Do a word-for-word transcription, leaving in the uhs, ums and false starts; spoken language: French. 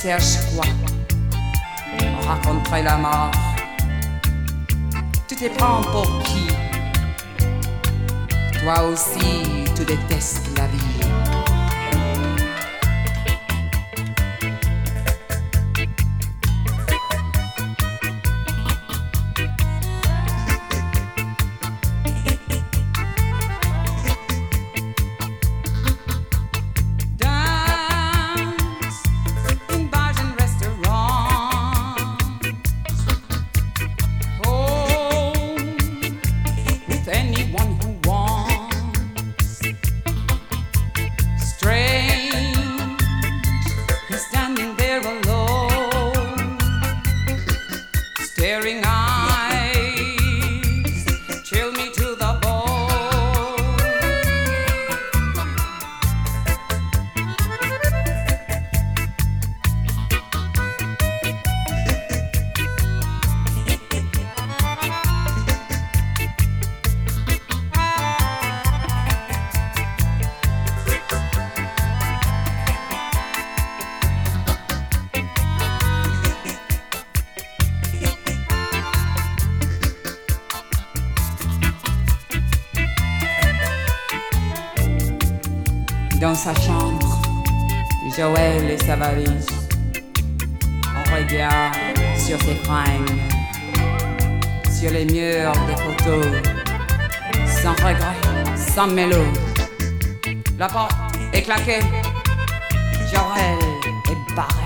cherches quoi? On raconterait la mort. Tu te prends pour qui? Toi aussi, tu détestes la vie. Dans sa chambre, Joël et sa valise. On regarde sur ses fringues, sur les murs des photos, sans regret, sans mélo. La porte est claquée, Joël est barré.